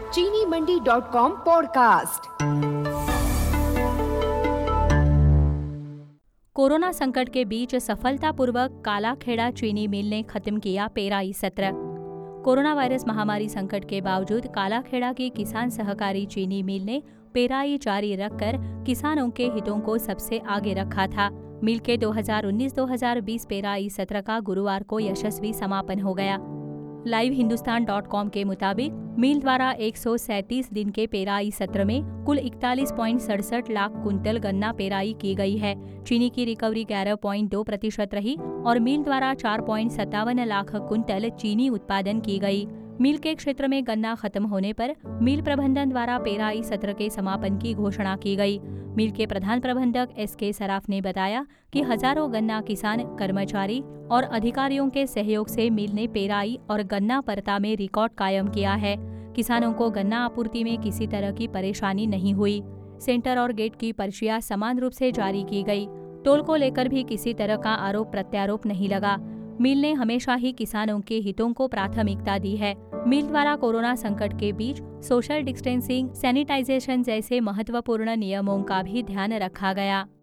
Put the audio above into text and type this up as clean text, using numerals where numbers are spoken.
चीनीमंडी.com podcast. Corona संकट के बीच सफलतापूर्वक कालाखेड़ा चीनी मिल ने खत्म किया पेराई सत्र। कोरोना वायरस महामारी संकट के बावजूद कालाखेड़ा की किसान सहकारी चीनी मिल ने पेराई जारी रखकर किसानों के हितों को सबसे आगे रखा था। मिल के 2019-2020 पेराई सत्र का गुरुवार को यशस्वी समापन हो गया। LiveHindustan.com के मुताबिक मिल द्वारा 137 दिन के पेराई सत्र में कुल 41.67 लाख कुंतल गन्ना पेराई की गई है। चीनी की रिकवरी 11.2% रही और मिल द्वारा 4.57 लाख कुंतल चीनी उत्पादन की गई। मिल के क्षेत्र में गन्ना खत्म होने पर मिल प्रबंधन द्वारा पेराई सत्र के समापन की घोषणा की गई। मिल के प्रधान प्रबंधक SK सराफ ने बताया कि हजारों गन्ना किसान, कर्मचारी और अधिकारियों के सहयोग से मिल ने पेराई और गन्ना परता में रिकॉर्ड कायम किया है। किसानों को गन्ना आपूर्ति में किसी तरह की परेशानी नहीं हुई। सेंटर और गेट की पर्चियां समान रूप से जारी की गई। टोल को लेकर भी किसी तरह का आरोप प्रत्यारोप नहीं लगा। मिल ने हमेशा ही किसानों के हितों को प्राथमिकता दी है। मिल द्वारा कोरोना संकट के बीच सोशल डिस्टेंसिंग, सैनिटाइजेशन जैसे महत्वपूर्ण नियमों का भी ध्यान रखा गया।